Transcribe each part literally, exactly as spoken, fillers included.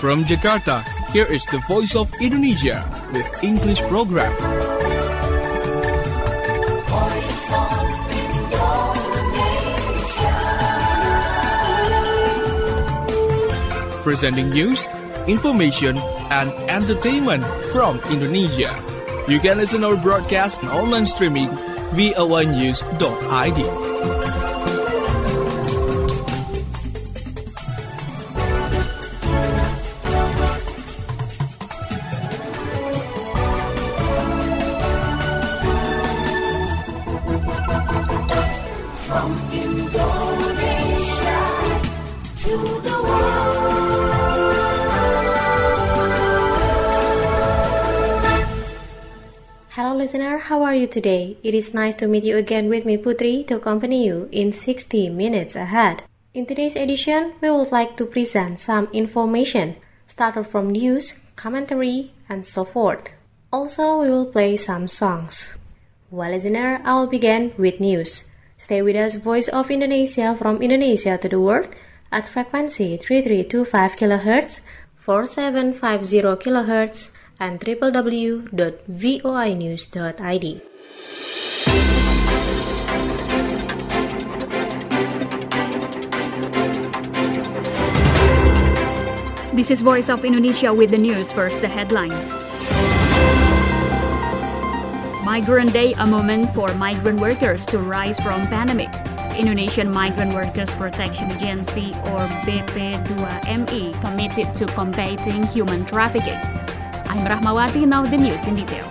From Jakarta, here is the Voice of Indonesia with English program. Presenting news, information, and entertainment from Indonesia. You can listen our broadcast and online streaming v o a news dot i d. From Indonesia to the world. Hello listener, how are you today? It is nice to meet you again with me Putri to accompany you in sixty minutes ahead. In today's edition, we would like to present some information, started from news, commentary, and so forth. Also, we will play some songs. Well listener, I will begin with news. Stay with us, Voice of Indonesia from Indonesia to the world at frequency three three two five kilohertz, four seven five zero kilohertz, and w w w dot voi news dot i d. This is Voice of Indonesia with the news. First, the headlines. Migrant Day, a moment for migrant workers to rise from pandemic. Indonesian Migrant Workers Protection Agency or B P two M I committed to combating human trafficking. I'm Rahmawati, now the news in detail.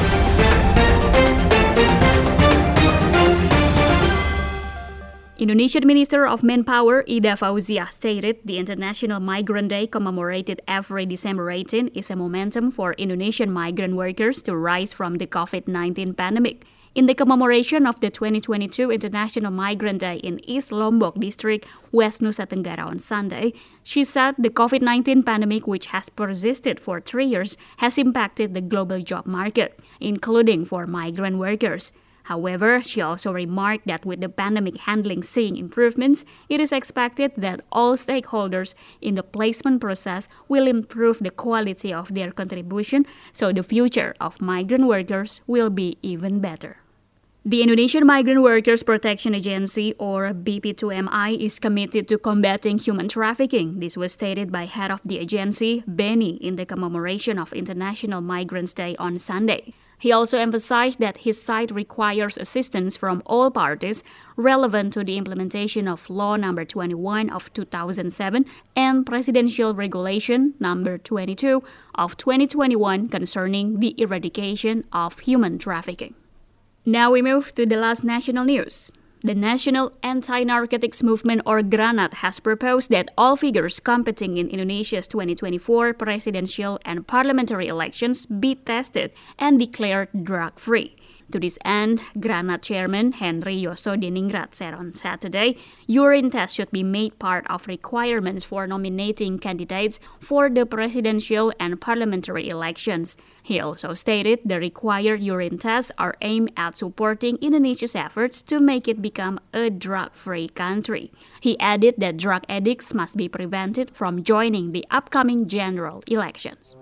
Indonesian Minister of Manpower Ida Fauziah stated the International Migrant Day commemorated every December eighteenth is a momentum for Indonesian migrant workers to rise from the covid nineteen pandemic. In the commemoration of the twenty twenty-two International Migrant Day in East Lombok District, West Nusa Tenggara on Sunday, she said the covid nineteen pandemic, which has persisted for three years, has impacted the global job market, including for migrant workers. However, she also remarked that with the pandemic handling seeing improvements, it is expected that all stakeholders in the placement process will improve the quality of their contribution, so the future of migrant workers will be even better. The Indonesian Migrant Workers Protection Agency, or B P two M I, is committed to combating human trafficking. This was stated by head of the agency, Benny, in the commemoration of International Migrants Day on Sunday. He also emphasized that his site requires assistance from all parties relevant to the implementation of Law number twenty-one of two thousand seven and Presidential Regulation number twenty-two of twenty twenty-one concerning the eradication of human trafficking. Now we move to the last national news. The National Anti-Narcotics Movement, or GRANAT, has proposed that all figures competing in Indonesia's twenty twenty-four presidential and parliamentary elections be tested and declared drug-free. To this end, GRANAT Chairman Henry Yosodiningrat said on Saturday, urine tests should be made part of requirements for nominating candidates for the presidential and parliamentary elections. He also stated the required urine tests are aimed at supporting Indonesia's efforts to make it become a drug-free country. He added that drug addicts must be prevented from joining the upcoming general elections.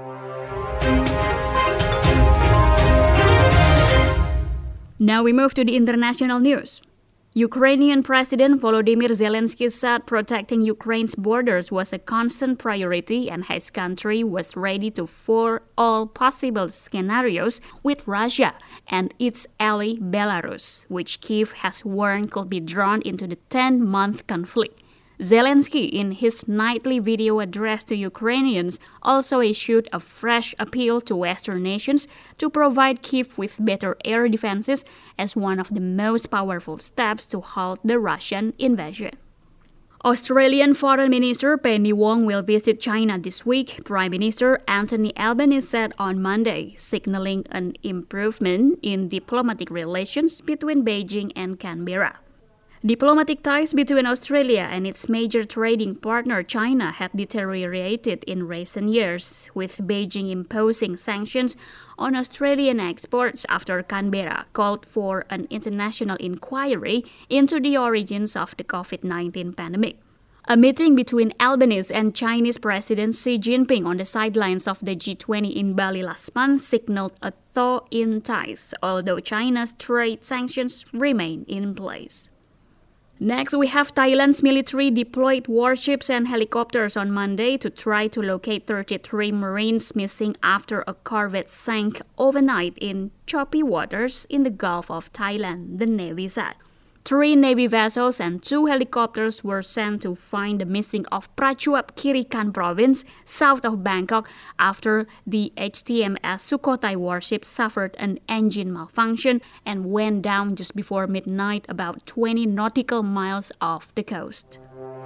Now we move to the international news. Ukrainian President Volodymyr Zelensky said protecting Ukraine's borders was a constant priority and his country was ready to for all possible scenarios with Russia and its ally Belarus, which Kyiv has warned could be drawn into the ten-month conflict. Zelensky, in his nightly video address to Ukrainians, also issued a fresh appeal to Western nations to provide Kyiv with better air defenses as one of the most powerful steps to halt the Russian invasion. Australian Foreign Minister Penny Wong will visit China this week, Prime Minister Anthony Albanese said on Monday, signaling an improvement in diplomatic relations between Beijing and Canberra. Diplomatic ties between Australia and its major trading partner China have deteriorated in recent years, with Beijing imposing sanctions on Australian exports after Canberra called for an international inquiry into the origins of the covid nineteen pandemic. A meeting between Albanese and Chinese President Xi Jinping on the sidelines of the G twenty in Bali last month signaled a thaw in ties, although China's trade sanctions remain in place. Next, we have Thailand's military deployed warships and helicopters on Monday to try to locate thirty-three Marines missing after a corvette sank overnight in choppy waters in the Gulf of Thailand, the Navy said. Three Navy vessels and two helicopters were sent to find the missing of Prachuap Khiri Khan province, south of Bangkok, after the H T M S Sukhothai warship suffered an engine malfunction and went down just before midnight about twenty nautical miles off the coast.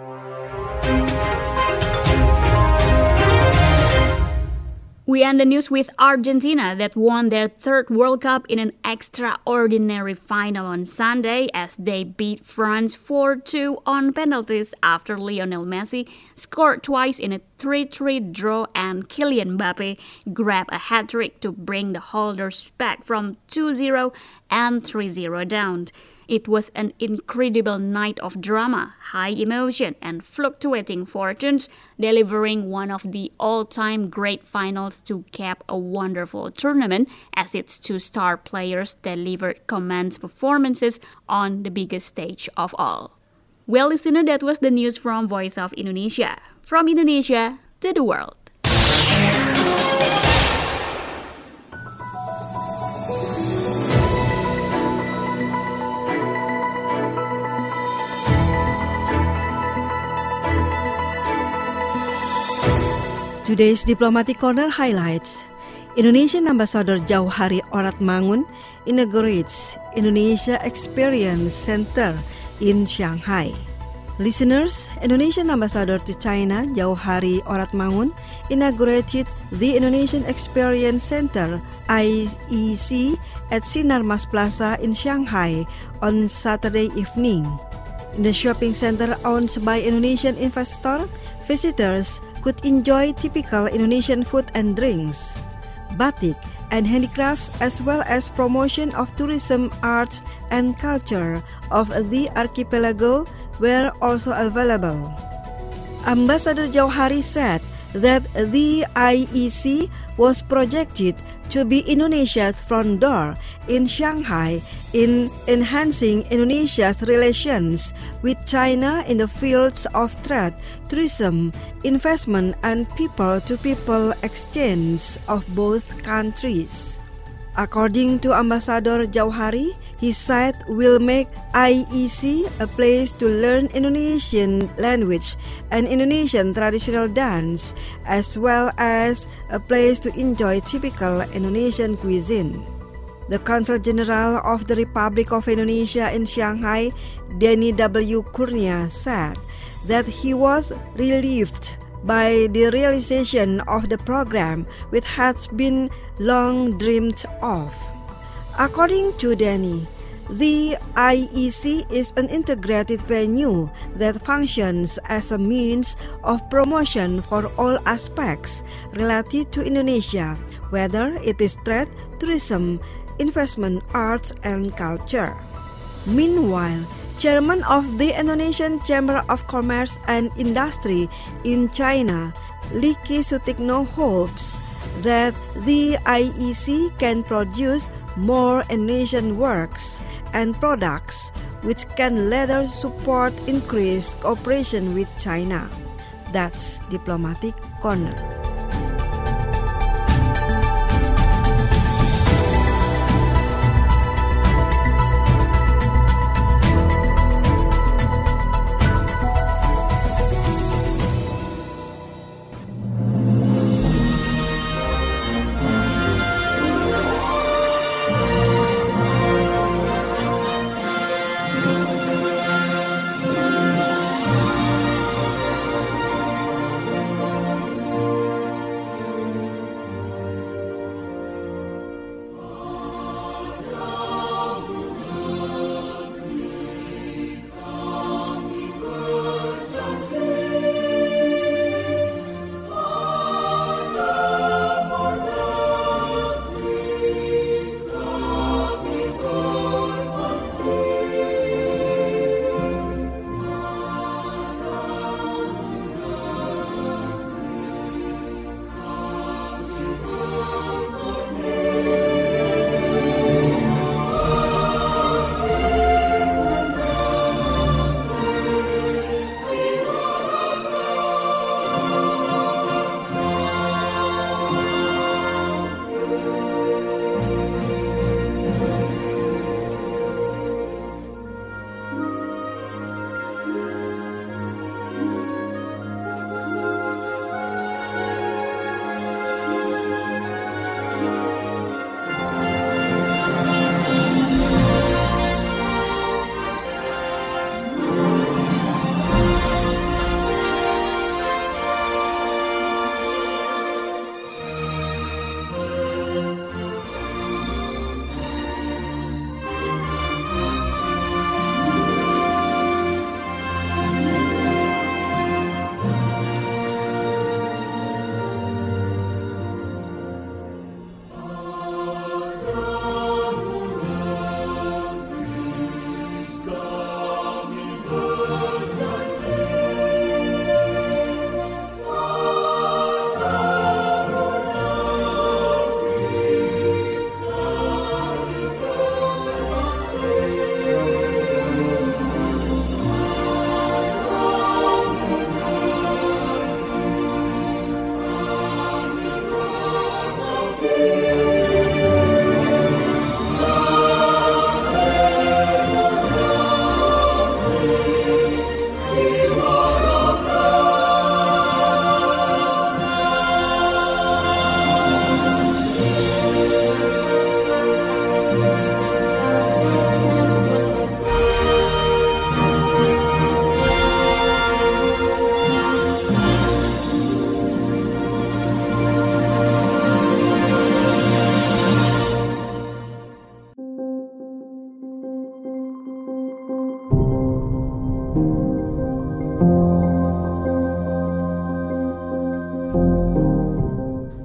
We end the news with Argentina that won their third World Cup in an extraordinary final on Sunday as they beat France four two on penalties after Lionel Messi scored twice in a three three draw and Kylian Mbappe grabbed a hat-trick to bring the holders back from two zero and three zero down. It was an incredible night of drama, high emotion, and fluctuating fortunes, delivering one of the all-time great finals to cap a wonderful tournament as its two star players delivered command performances on the biggest stage of all. Well, listener, that was the news from Voice of Indonesia. From Indonesia to the world. Today's Diplomatic Corner highlights: Indonesian Ambassador Jauhari Oratmangun inaugurates Indonesia Experience Center in Shanghai. Listeners, Indonesian Ambassador to China Jauhari Oratmangun inaugurated the Indonesian Experience Center I E C at Sinar Mas Plaza in Shanghai on Saturday evening. In the shopping center owned by Indonesian investor, visitors could enjoy typical Indonesian food and drinks, batik and handicrafts, as well as promotion of tourism, arts and culture of the archipelago were also available. Ambassador Jauhari said that the I E C was projected to be Indonesia's front door in Shanghai in enhancing Indonesia's relations with China in the fields of trade, tourism, investment, and people-to-people exchange of both countries. According to Ambassador Jauhari, his site will make I E C a place to learn Indonesian language and Indonesian traditional dance, as well as a place to enjoy typical Indonesian cuisine. The Consul General of the Republic of Indonesia in Shanghai, Denny W. Kurnia, said that he was relieved by the realization of the program which has been long dreamed of. According to Denny, the I E C is an integrated venue that functions as a means of promotion for all aspects related to Indonesia, whether it is trade, tourism, investment, arts, and culture. Meanwhile, Chairman of the Indonesian Chamber of Commerce and Industry in China, Licky Sutikno, hopes that the I E C can produce more Indonesian works and products which can later support increased cooperation with China. That's Diplomatic Corner.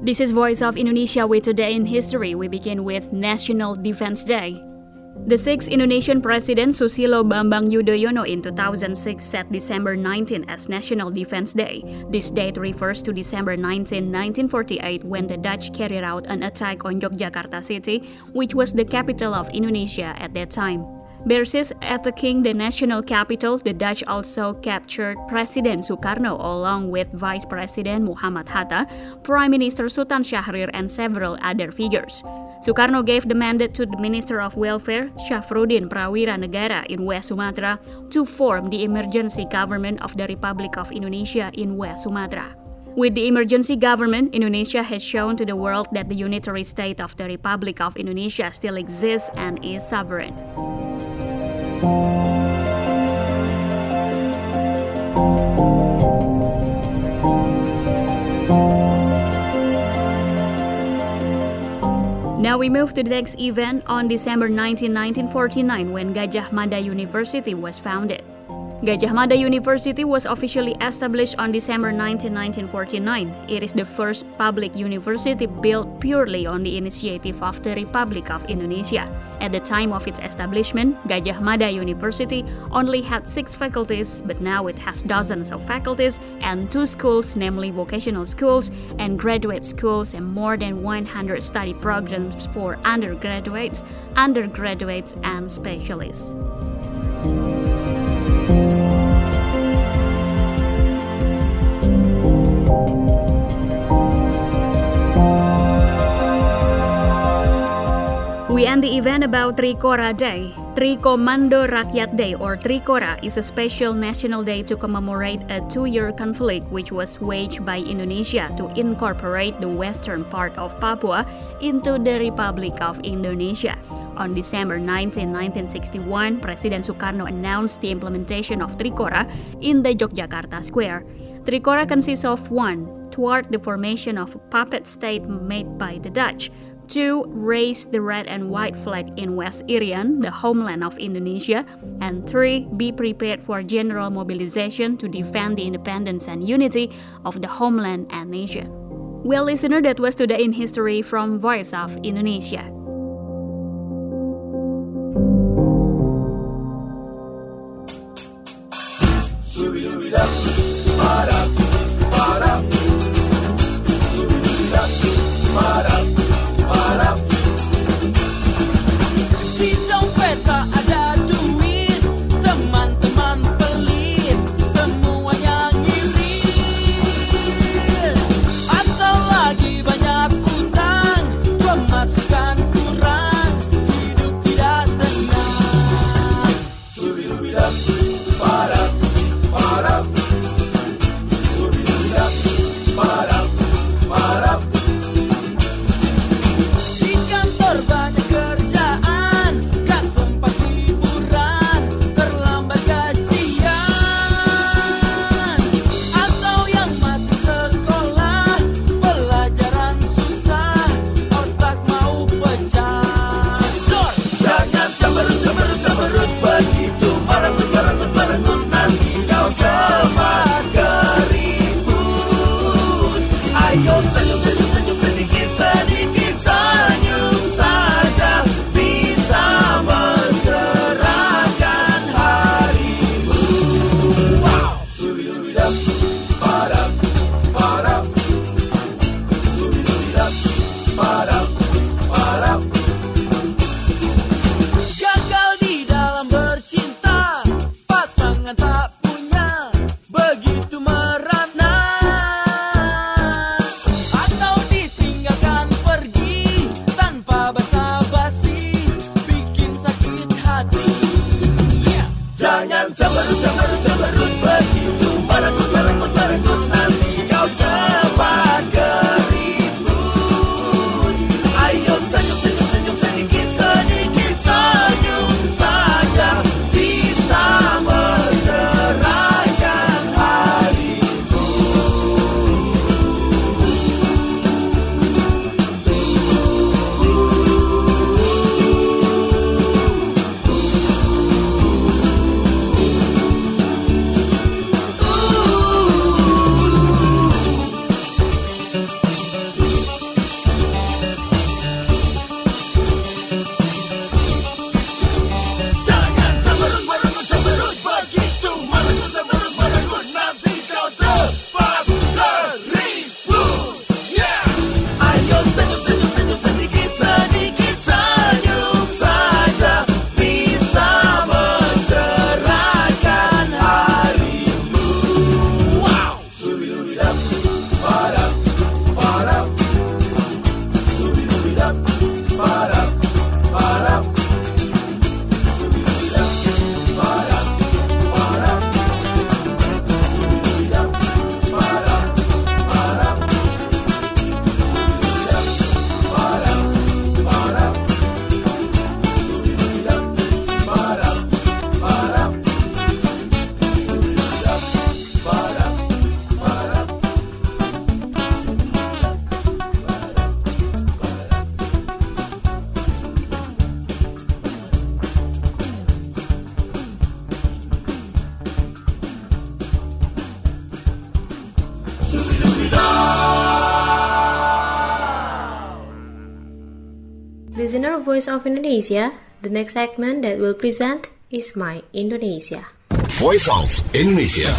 This is Voice of Indonesia with Today in History. We begin with National Defense Day. The sixth Indonesian President Susilo Bambang Yudhoyono in two thousand six set December nineteenth as National Defense Day. This date refers to December nineteenth, nineteen forty-eight, when the Dutch carried out an attack on Yogyakarta city, which was the capital of Indonesia at that time. Bases at the King, the national capital, the Dutch also captured President Sukarno along with Vice President Muhammad Hatta, Prime Minister Sultan Syahrir, and several other figures. Sukarno gave the mandate to the Minister of Welfare, Syafruddin Prawira Negara in West Sumatra, to form the emergency government of the Republic of Indonesia in West Sumatra. With the emergency government, Indonesia has shown to the world that the unitary state of the Republic of Indonesia still exists and is sovereign. Now we move to the next event on December nineteenth, nineteen forty-nine, when Gadjah Mada University was founded. Gadjah Mada University was officially established on December nineteenth, nineteen forty-nine. It is the first public university built purely on the initiative of the Republic of Indonesia. At the time of its establishment, Gadjah Mada University only had six faculties, but now it has dozens of faculties and two schools, namely vocational schools and graduate schools, and more than one hundred study programs for undergraduates, undergraduates, and specialists. We end the event about Trikora Day. Trikomando Rakyat Day, or Trikora, is a special national day to commemorate a two-year conflict which was waged by Indonesia to incorporate the western part of Papua into the Republic of Indonesia. On December nineteenth, nineteen sixty-one, President Sukarno announced the implementation of Trikora in the Yogyakarta Square. Trikora consists of one, thwart the formation of a puppet state made by the Dutch. Two, raise the red and white flag in West Irian, the homeland of Indonesia. And three, be prepared for general mobilization to defend the independence and unity of the homeland and nation. Well, listener, that was Today in History from Voice of Indonesia. Para, para, Voice of Indonesia. The next segment that we'll present is My Indonesia. Voice of Indonesia.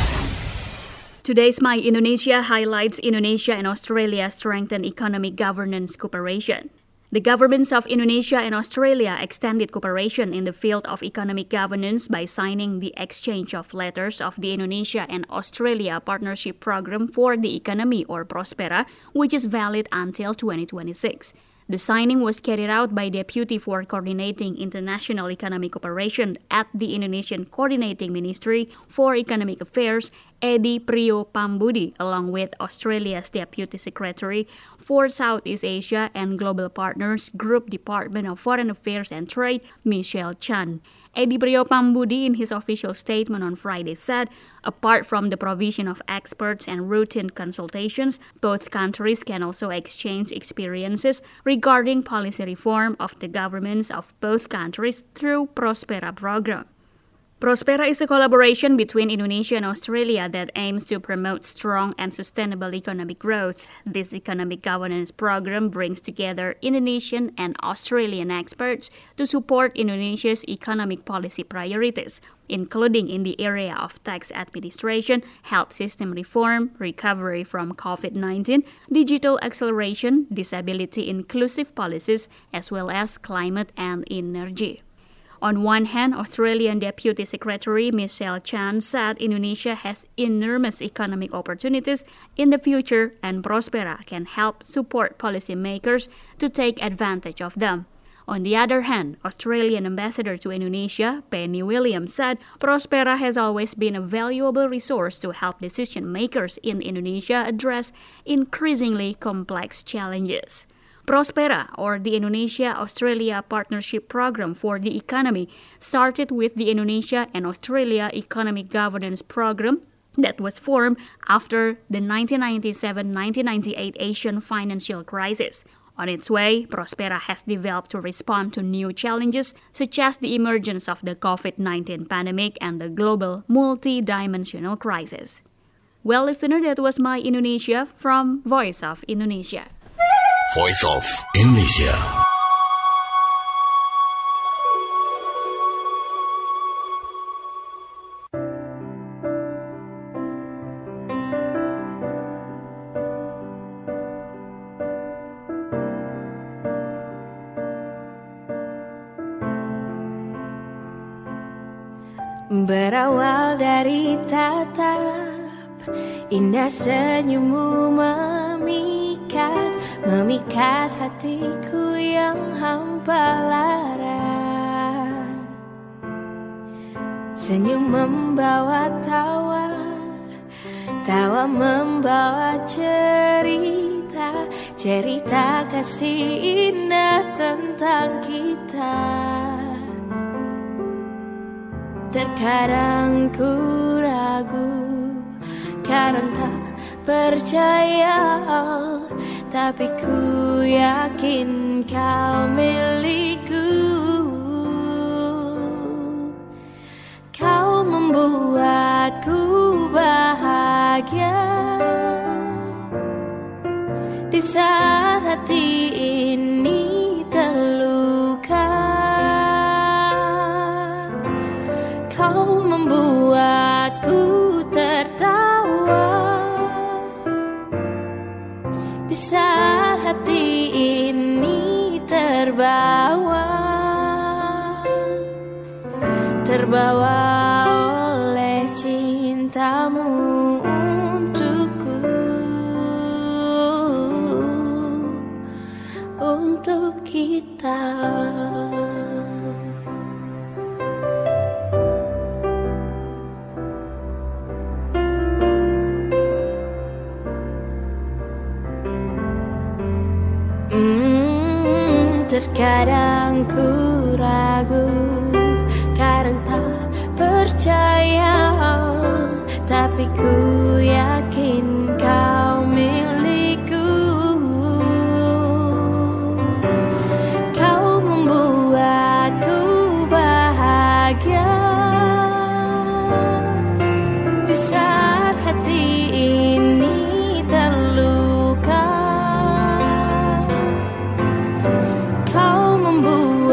Today's My Indonesia highlights Indonesia and Australia strengthen economic governance cooperation. The governments of Indonesia and Australia extended cooperation in the field of economic governance by signing the exchange of letters of the Indonesia and Australia Partnership Program for the Economy, or Prospera, which is valid until twenty twenty-six. The signing was carried out by Deputy for Coordinating International Economic Cooperation at the Indonesian Coordinating Ministry for Economic Affairs, Edi Priyopambudi, along with Australia's Deputy Secretary for Southeast Asia and Global Partners Group Department of Foreign Affairs and Trade, Michelle Chan. Edi Priyopambudi, in his official statement on Friday, said, apart from the provision of experts and routine consultations, both countries can also exchange experiences regarding policy reform of the governments of both countries through Prospera program. Prospera is a collaboration between Indonesia and Australia that aims to promote strong and sustainable economic growth. This economic governance program brings together Indonesian and Australian experts to support Indonesia's economic policy priorities, including in the area of tax administration, health system reform, recovery from covid nineteen, digital acceleration, disability inclusive policies, as well as climate and energy. On one hand, Australian Deputy Secretary Michelle Chan said Indonesia has enormous economic opportunities in the future and Prospera can help support policymakers to take advantage of them. On the other hand, Australian Ambassador to Indonesia, Penny Williams, said Prospera has always been a valuable resource to help decision makers in Indonesia address increasingly complex challenges. Prospera, or the Indonesia-Australia Partnership Program for the Economy, started with the Indonesia and Australia Economic Governance Program that was formed after the nineteen ninety-seven nineteen ninety-eight Asian financial crisis. On its way, Prospera has developed to respond to new challenges such as the emergence of the covid nineteen pandemic and the global multi-dimensional crisis. Well, listener, that was My Indonesia from Voice of Indonesia. Voice of Indonesia. Berawal dari tatap indah senyummu memikat, memikat hatiku yang hampa lara. Senyum membawa tawa, tawa membawa cerita, cerita kasih indah tentang kita. Terkadang ku ragu, kadang tak percaya, tapi ku yakin kau milikku. Kau membuatku bahagia di saat hati ini terluka. Kau membuatku tertawa di saat hati ini terbawa, terbawa oleh cintamu untukku, untuk kita. Terkadang ku ragu, kadang tak percaya, tapi ku yakin kau milikku. Kau membuatku bahagia di saat hati ini terluka. Kau membuat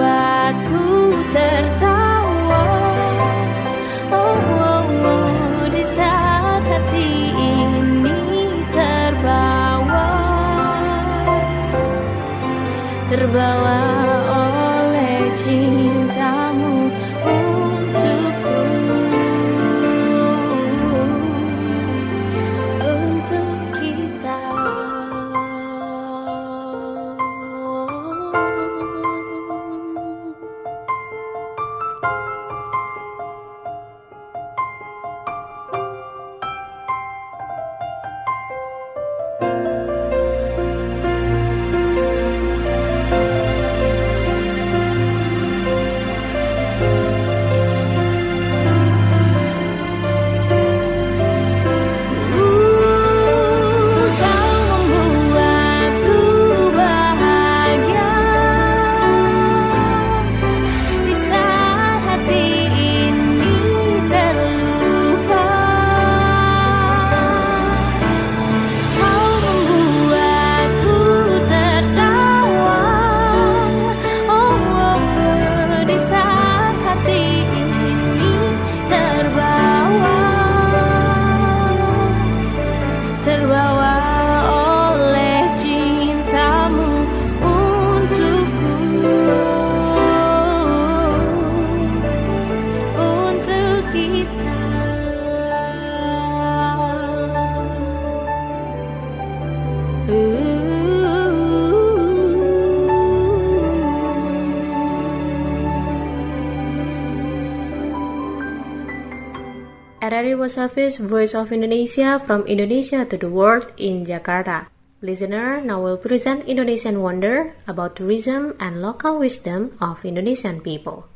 R R I World Service, Voice of Indonesia from Indonesia to the world in Jakarta. Listener, now will present Indonesian Wonder about tourism and local wisdom of Indonesian people.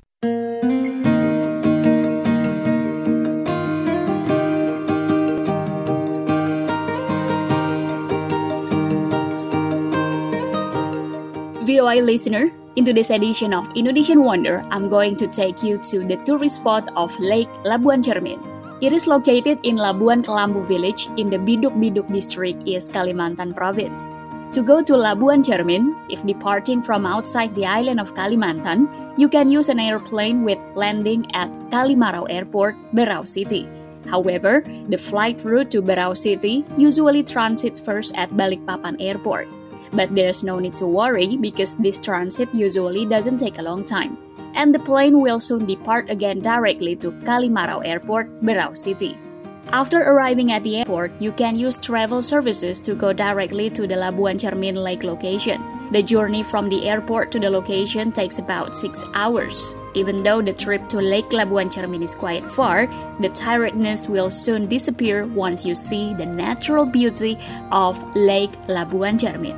V O I listener, in today's edition of Indonesian Wonder, I'm going to take you to the tourist spot of Lake Labuan Cermin. It is located in Labuan Kelambu village in the Biduk Biduk district, East Kalimantan province. To go to Labuan Cermin, if departing from outside the island of Kalimantan, you can use an airplane with landing at Kalimarau Airport, Berau City. However, the flight route to Berau City usually transits first at Balikpapan Airport. But there's no need to worry because this transit usually doesn't take a long time. And the plane will soon depart again directly to Kalimarau Airport, Berau City. After arriving at the airport, you can use travel services to go directly to the Labuan Cermin Lake location. The journey from the airport to the location takes about six hours. Even though the trip to Lake Labuan Cermin is quite far, the tiredness will soon disappear once you see the natural beauty of Lake Labuan Cermin.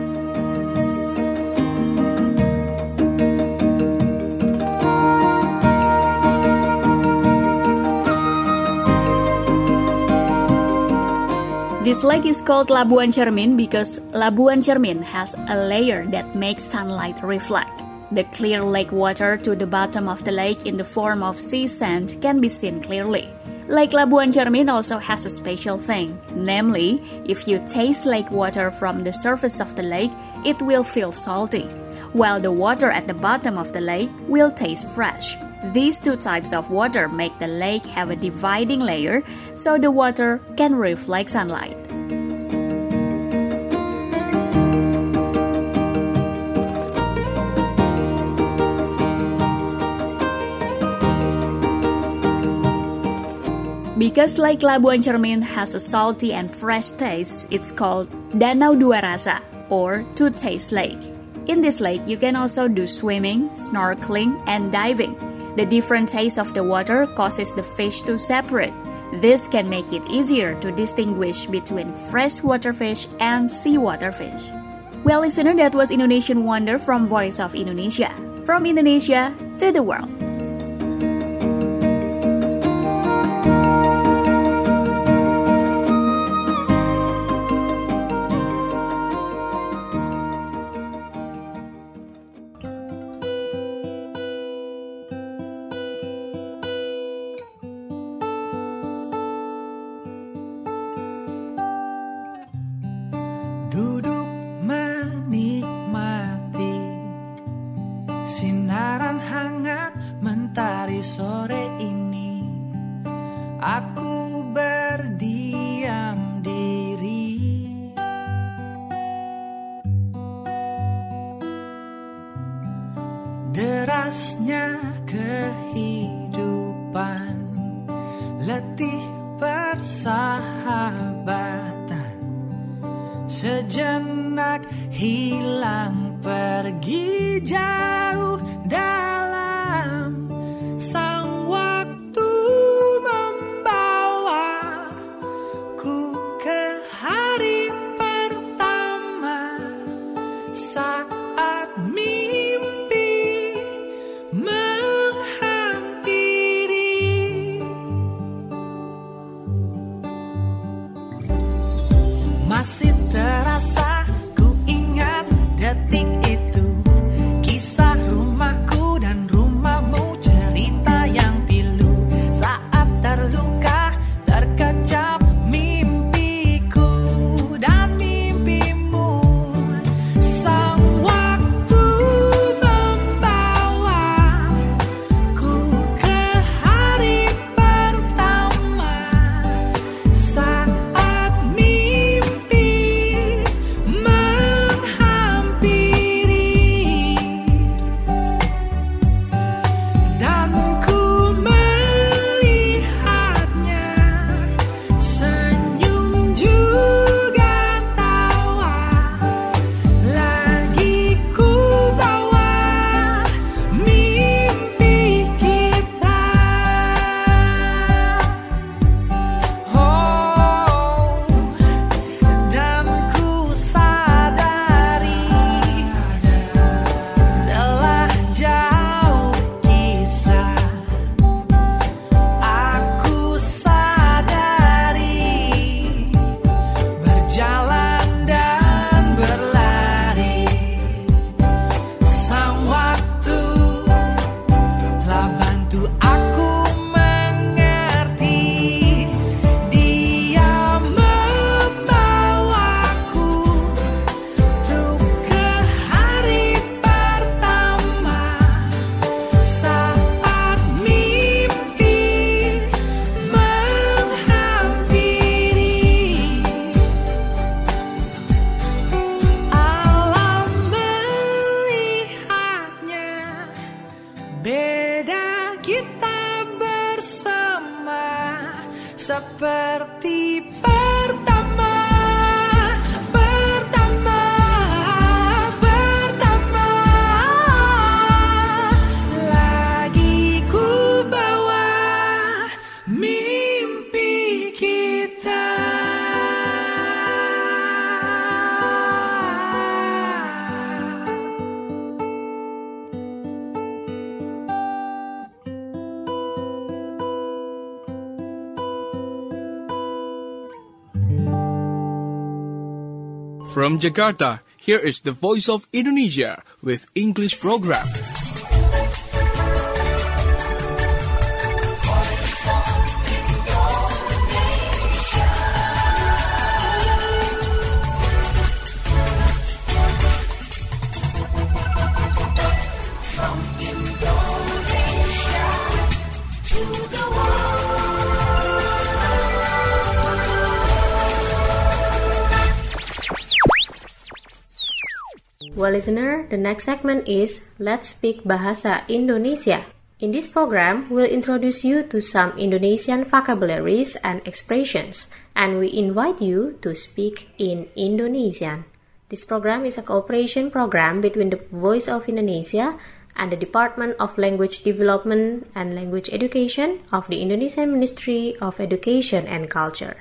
This lake is called Labuan Cermin because Labuan Cermin has a layer that makes sunlight reflect. The clear lake water to the bottom of the lake in the form of sea sand can be seen clearly. Lake Labuan Cermin also has a special thing, namely, if you taste lake water from the surface of the lake, it will feel salty, while the water at the bottom of the lake will taste fresh. These two types of water make the lake have a dividing layer, so the water can reflect sunlight. Because Lake Labuan Cermin has a salty and fresh taste, it's called Danau Dua Rasa or Two Taste Lake. In this lake, you can also do swimming, snorkeling, and diving. The different taste of the water causes the fish to separate. This can make it easier to distinguish between freshwater fish and seawater fish. Well, listener, that was Indonesian Wonder from Voice of Indonesia. From Indonesia to the world. Duduk menikmati sinaran hangat mentari sore ini. Aku berdiam diri, derasnya kehidupan, letih persahabatan, sejenak hilang pergi jauh dalam sang waktu membawa ku ke hari pertama saat mimpi menghampiri. Masih terasa ku ingat detik itu, kisah rumahku Tuh aku mengerti, dia membawaku tuh ke hari pertama saat mimpi menghampiri. Alam melihatnya beda, kita bersama seperti pertama, pertama, pertama. Lagi ku bawa mimpi kita. From Jakarta, here is the Voice of Indonesia with English program. Well, listener, the next segment is Let's Speak Bahasa Indonesia. In this program, we'll introduce you to some Indonesian vocabularies and expressions, and we invite you to speak in Indonesian. This program is a cooperation program between the Voice of Indonesia and the Department of Language Development and Language Education of the Indonesian Ministry of Education and Culture.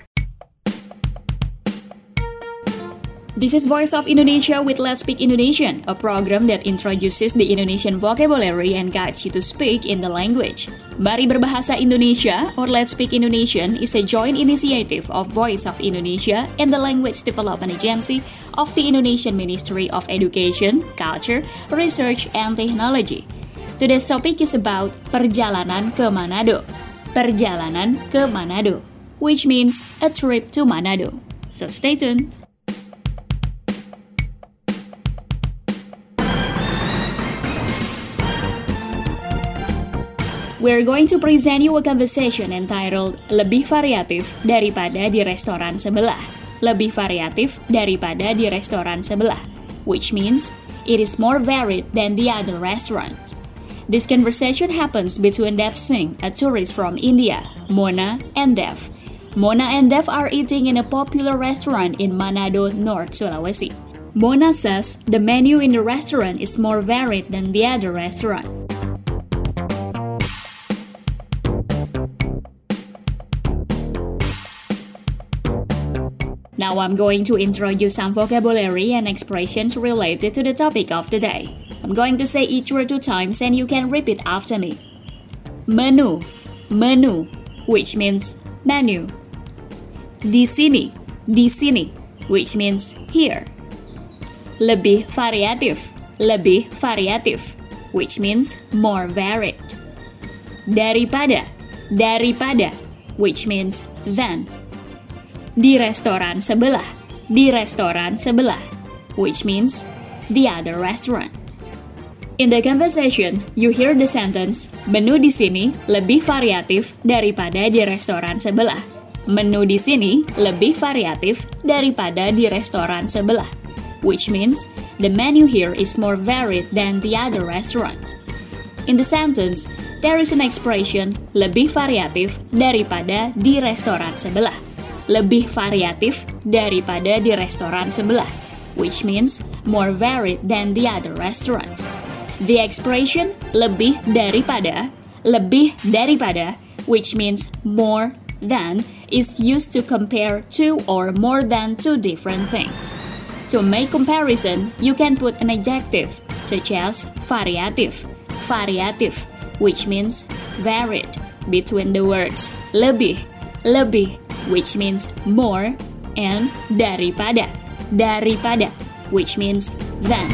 This is Voice of Indonesia with Let's Speak Indonesian, a program that introduces the Indonesian vocabulary and guides you to speak in the language. Mari Berbahasa Indonesia, or Let's Speak Indonesian, is a joint initiative of Voice of Indonesia and the Language Development Agency of the Indonesian Ministry of Education, Culture, Research, and Technology. Today's topic is about perjalanan ke Manado. Perjalanan ke Manado, which means a trip to Manado. So stay tuned. We're going to present you a conversation entitled Lebih Variatif Daripada di Restoran Sebelah. Lebih variatif daripada di restoran sebelah, which means it is more varied than the other restaurants. This conversation happens between Dev Singh, a tourist from India, Mona, and Dev. Mona and Dev are eating in a popular restaurant in Manado, North Sulawesi. Mona says the menu in the restaurant is more varied than the other restaurant. Now I'm going to introduce some vocabulary and expressions related to the topic of the day. I'm going to say each word two times and you can repeat after me. Menu, menu, which means menu. Di sini, di sini, which means here. Lebih variatif, lebih variatif, which means more varied. Daripada, daripada, which means than. Di restoran sebelah, di restoran sebelah, which means the other restaurant. In the conversation, you hear the sentence, menu di sini lebih variatif daripada di restoran sebelah. Menu di sini lebih variatif daripada di restoran sebelah, which means the menu here is more varied than the other restaurant. In the sentence, there is an expression lebih variatif daripada di restoran sebelah. Lebih variatif daripada di restoran sebelah, which means more varied than the other restaurant. The expression lebih daripada, lebih daripada, which means more than, is used to compare two or more than two different things. To make comparison, you can put an adjective, such as variatif, variatif, which means varied, between the words lebih, lebih, which means more, and daripada, daripada, which means than.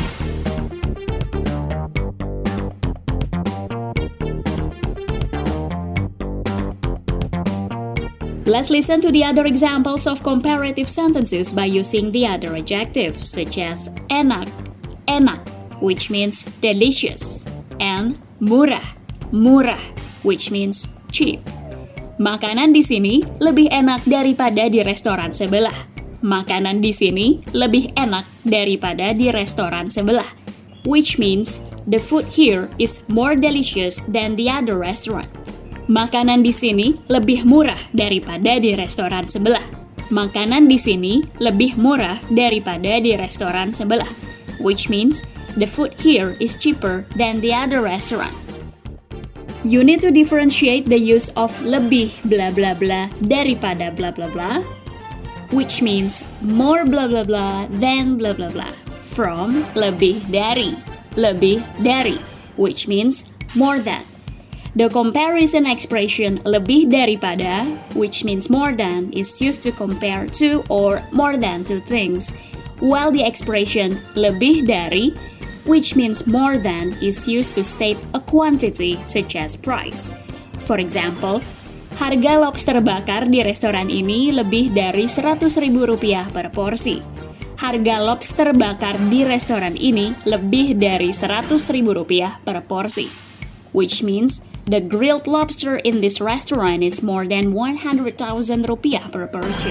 Let's listen to the other examples of comparative sentences by using the other adjectives, such as enak, enak, which means delicious, and murah, murah, which means cheap. Makanan di sini lebih enak daripada di restoran sebelah. Makanan di sini lebih enak daripada di restoran sebelah, which means the food here is more delicious than the other restaurant. Makanan di sini lebih murah daripada di restoran sebelah. Makanan di sini lebih murah daripada di restoran sebelah, which means the food here is cheaper than the other restaurant. You need to differentiate the use of lebih bla bla bla daripada bla bla bla, which means more bla bla bla than bla bla bla, from lebih dari, lebih dari, which means more than. The comparison expression lebih daripada, which means more than, is used to compare two or more than two things, while the expression lebih dari, which means more than, is used to state a quantity such as price. For example, harga lobster bakar di restoran ini lebih dari seratus ribu rupiah per porsi. Harga lobster bakar di restoran ini lebih dari seratus ribu rupiah per porsi, which means the grilled lobster in this restaurant is more than one hundred thousand rupiah per portion.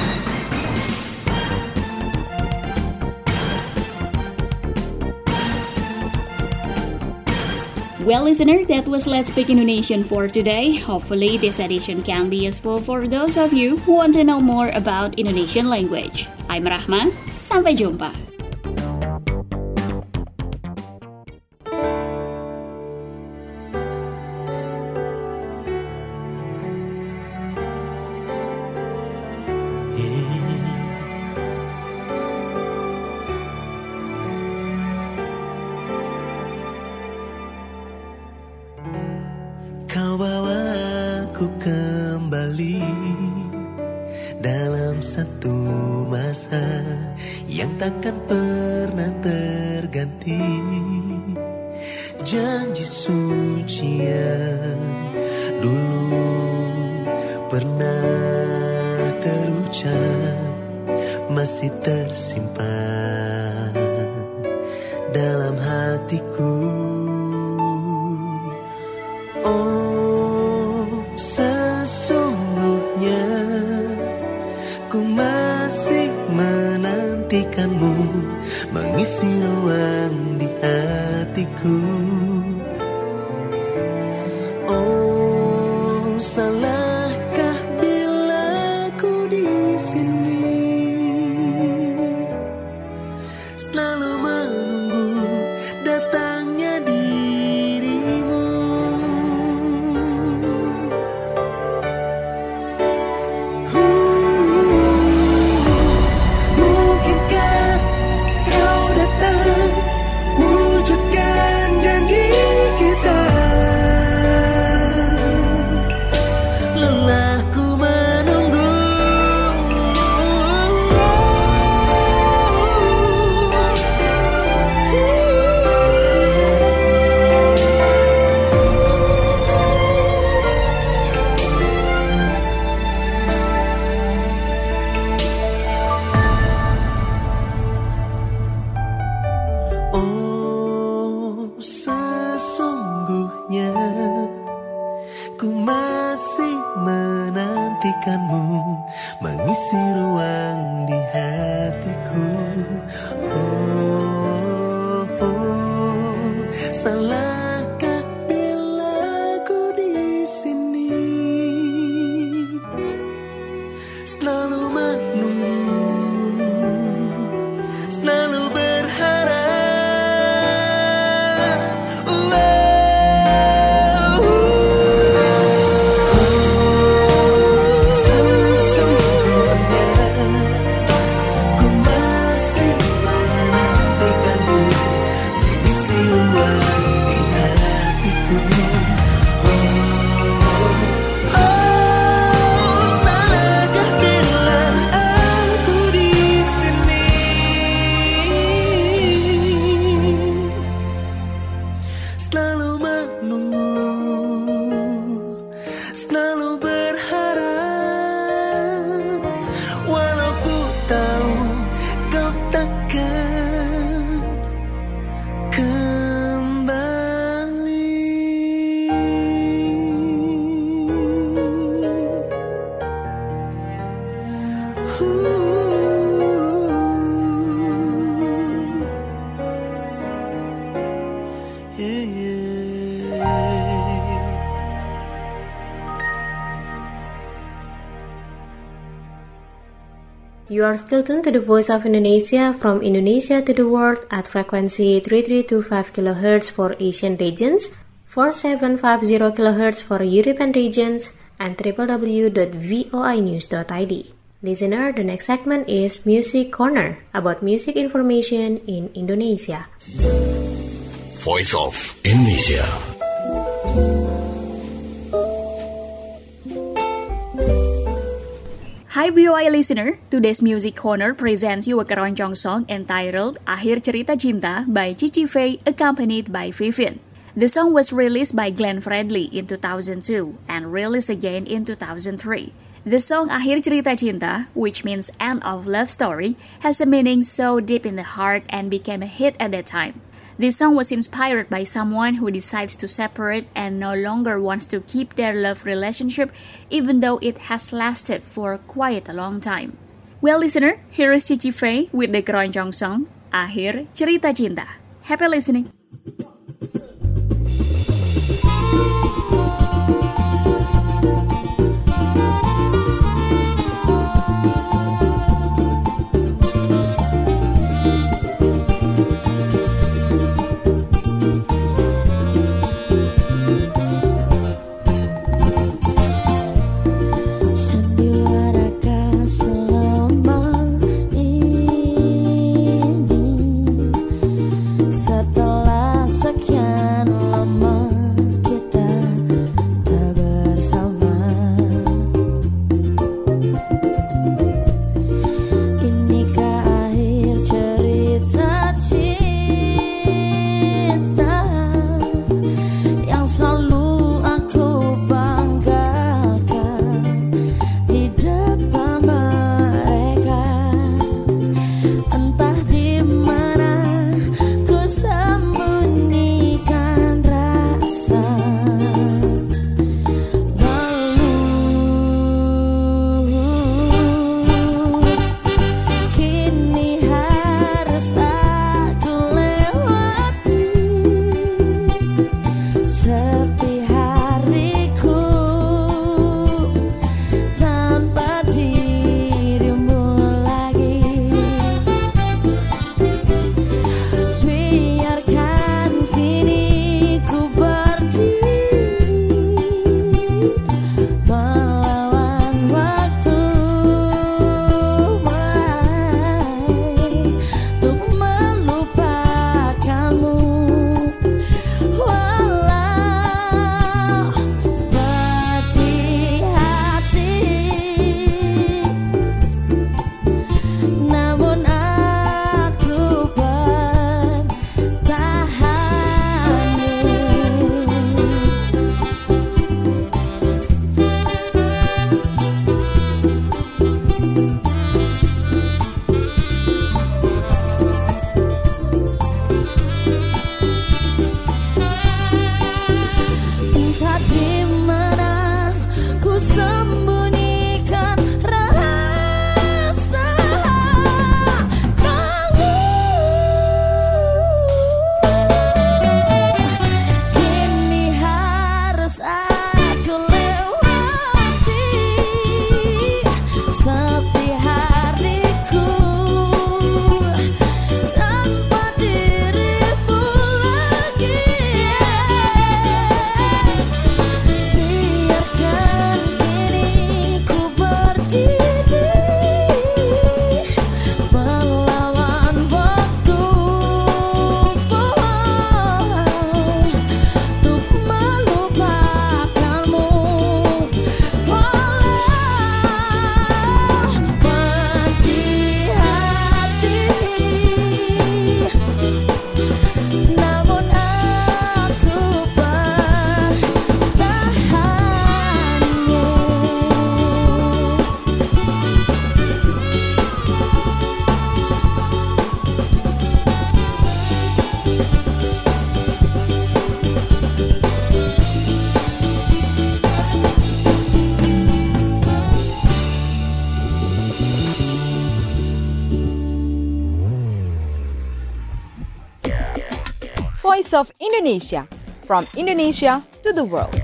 Well, listener, that was Let's Speak Indonesian for today. Hopefully, this edition can be useful for those of you who want to know more about Indonesian language. I'm Rahma. Sampai jumpa. Kau bawa aku kembali dalam satu masa yang takkan pernah terganti. Janji suci yang dulu pernah terucap masih tersimpan dalam hatiku. Oh, sesungguhnya ku masih menantikanmu mengisi ruang di hatiku. Oh, salahkah bila ku di sini selalu menunggu datangnya dirimu. Mungkinkah kau datang wujudkan janji kita? Lelahku menunggu. Oh, sesungguhnya ku masih menantikanmu mengisi ruang di hatiku. Oh, oh, salahkah bila ku di sini selalu menunggu, selalu berharap. Ku masih menantikanmu mengisi ruang di You are still tuned to the Voice of Indonesia from Indonesia to the world at frequency three three two five kilohertz for Asian regions, four seven five zero kilohertz for European regions, and w w w dot voi news dot i d. Listener, the next segment is Music Corner, about music information in Indonesia. Voice of Indonesia. Hi V O I listener, today's Music Corner presents you a keroncong song entitled Akhir Cerita Cinta by Cici Faye accompanied by Vivien. The song was released by Glenn Fredly in two thousand two and released again in two thousand three. The song Akhir Cerita Cinta, which means end of love story, has a meaning so deep in the heart and became a hit at that time. This song was inspired by someone who decides to separate and no longer wants to keep their love relationship even though it has lasted for quite a long time. Well listener, here is Cici Faye with the keroncong song Akhir Cerita Cinta. Happy listening! Voice of Indonesia, from Indonesia to the world.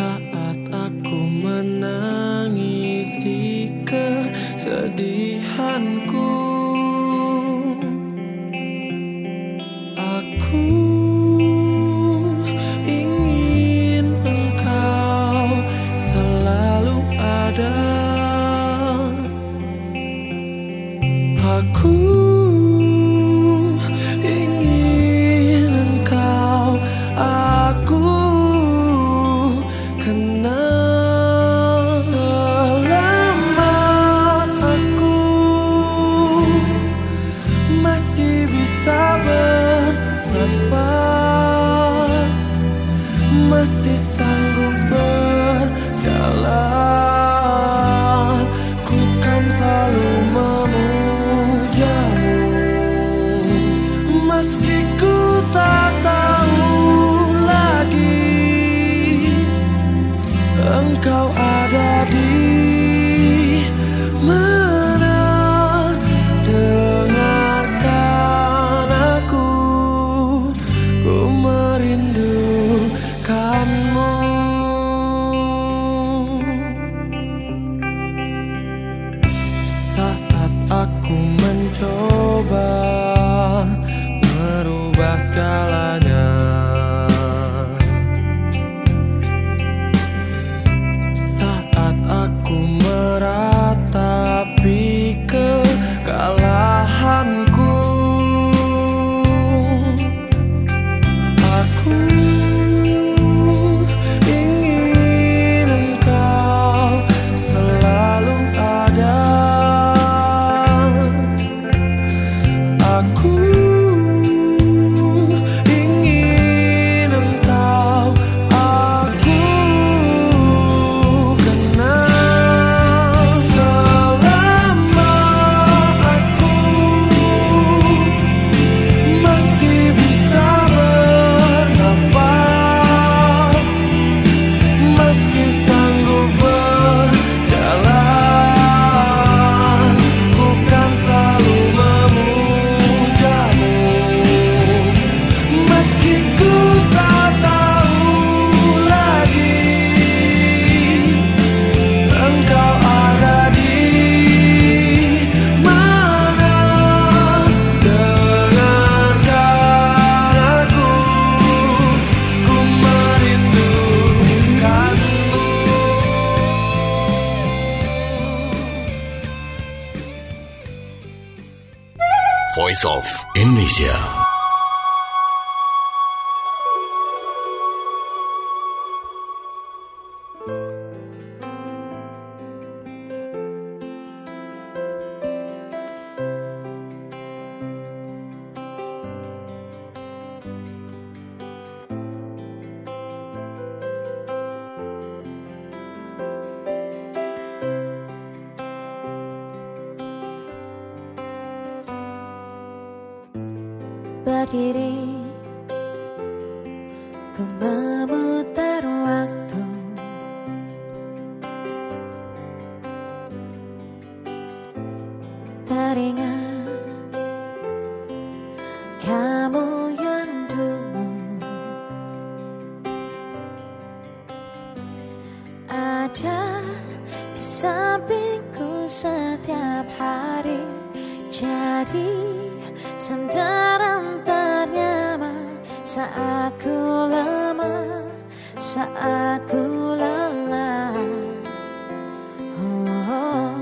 Saat aku menangisi kesedihanku, aku ingin engkau selalu ada. Aku ingin engkau aku kenal. Selama aku masih bisa bernafas, masih sanggup berjalan, ku kan selalu memujamu. Meski ku tak tahu lagi engkau ada di mana, dengarkan aku, ku merindukanmu. Saat aku mencoba merubah segalanya, saat aku meratapi kekalahanku, aku ingin engkau selalu ada. Aku ingin engkau aku kenal. Selama aku masih bisa bernafas, masih sanggup berjalan, ku kan selalu memujamu. Meski ku tak tahu lagi engkau ada di mana, dengarkan aku, ku merindukanmu. Voice of Indonesia. Berdiri, ku memutar waktu, teringat kamu yang dulu ada di sampingku setiap hari, jadi sandaran ternyaman saat ku lemah, saat ku lelah. Oh, oh.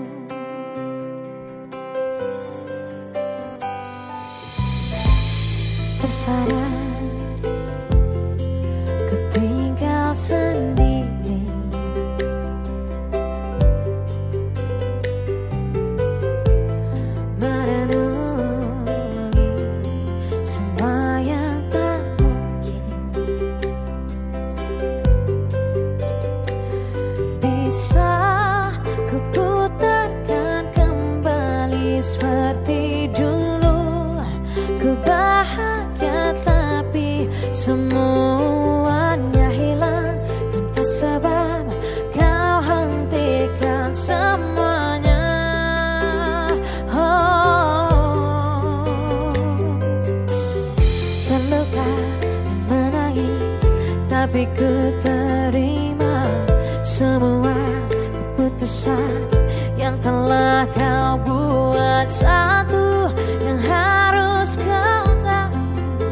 Tersadar ku tinggal sendiri, merenungi semua yang tak mungkin bisa ku putarkan kembali seperti dulu. Ku bahagia tapi semuanya hilang tanpa sebab kau hentikan semuanya. Oh, terluka dan menangis tapi ku terima. semua keputusan yang telah kau buat. Satu yang harus kau tahu,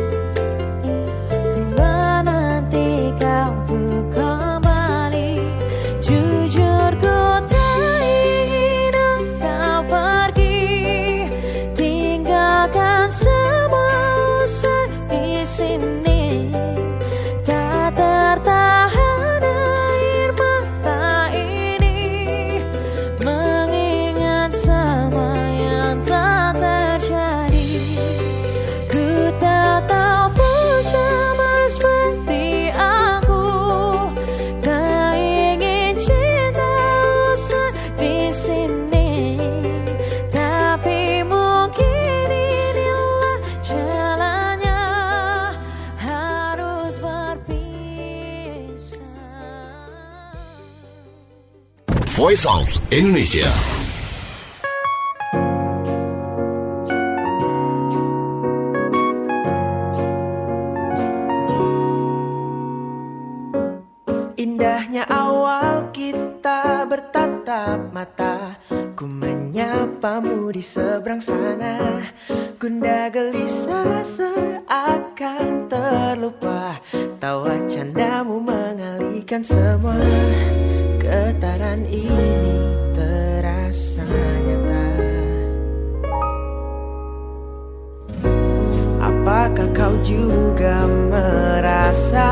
ku menanti kau untuk kembali. Jujur ku tak ingin engkau pergi, tinggalkan semua usai di sini. Tak tertahan air mata ini mengingat semua yang telah terjadi. Ku tak tahu pun sama seperti aku, tak ingin cinta usai di sini. Tapi mungkin inilah jalannya, harus berpisah. Voice of Indonesia. Indahnya awal kita bertatap mata, ku menyapamu di seberang sana. Gundah gelisah seakan terlupa, tawa candamu mengalihkan semua. Getaran ini terasa nyata. Apakah kau juga merasa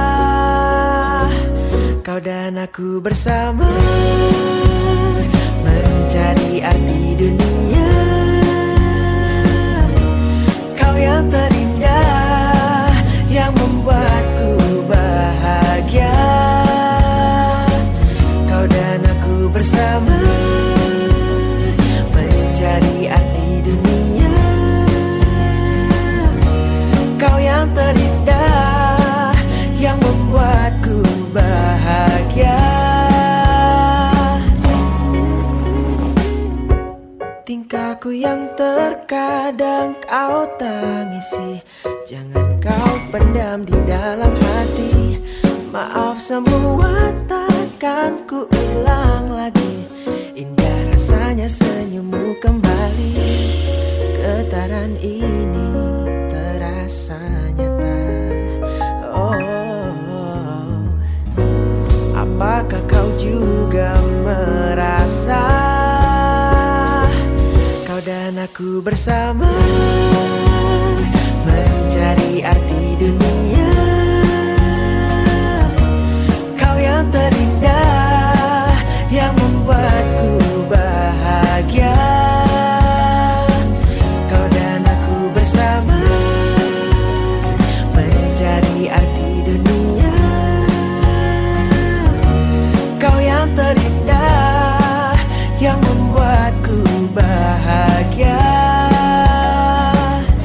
kau dan aku bersama mencari arti dunia? Kau yang terindah, yang membuatku bahagia. Kau dan aku bersama mencari arti dunia. Kau yang terindah, yang membuatku bahagia. Tingkahku yang terkadang kau tangisi, jangan kau pendam di dalam hati. Maaf semua takkan ku ulang lagi. Indah rasanya senyummu kembali. Getaran ini terasa nyata. Oh, apakah kau juga merasa kau dan aku bersama mencari arti dunia? Kau yang terindah, yang membuatku bahagia. Kau dan aku bersama mencari arti dunia. Kau yang terindah, yang membuatku bahagia.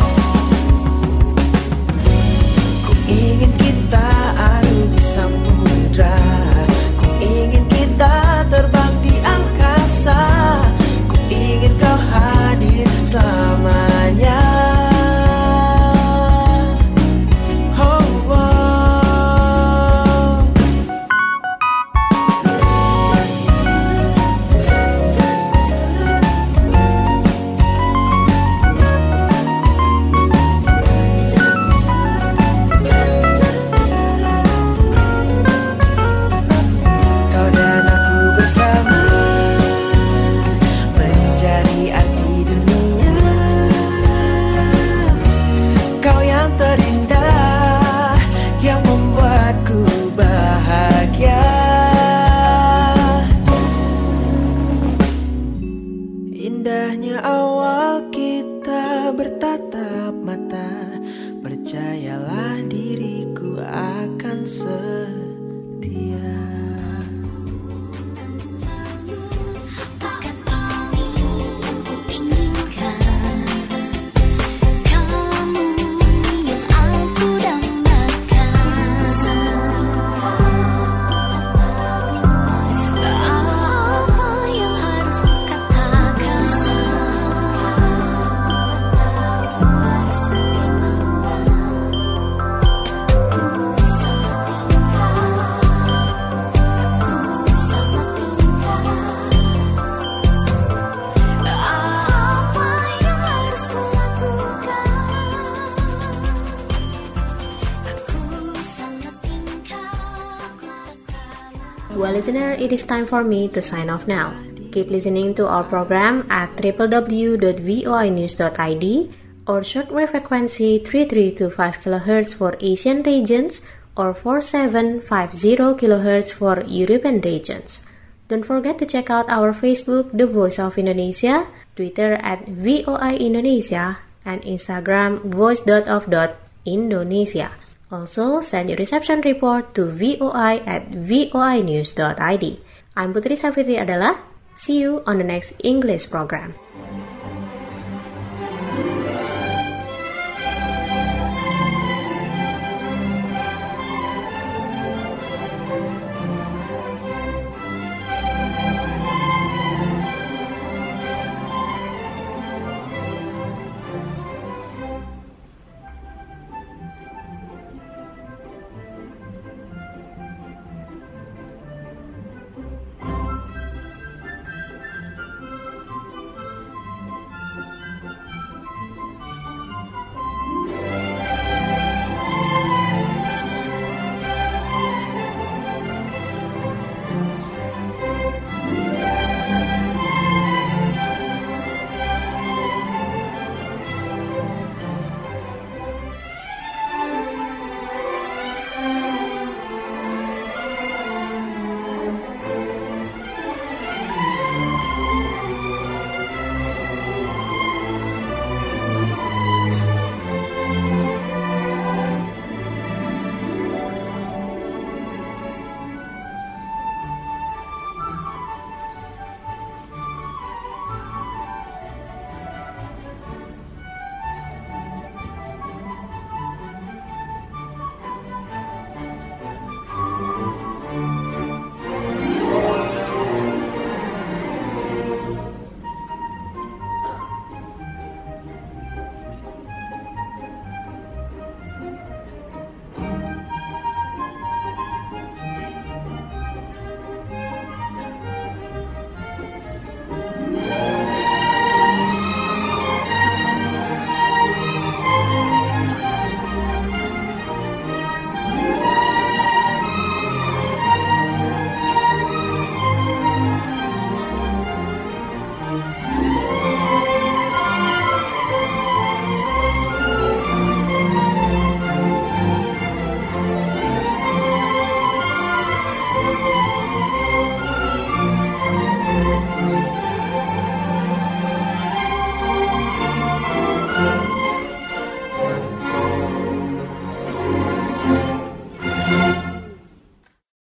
Well, listener, it is time for me to sign off now. Keep listening to our program at w w w dot voi news dot i d or shortwave frequency three three two five kilohertz for Asian regions or four seven five zero kilohertz for European regions. Don't forget to check out our Facebook, The Voice of Indonesia, Twitter at V O I Indonesia, and Instagram voice dot of dot indonesia. Also, send your reception report to voi at voi news dot i d. I'm Putri Safitri Adalah. See you on the next English program.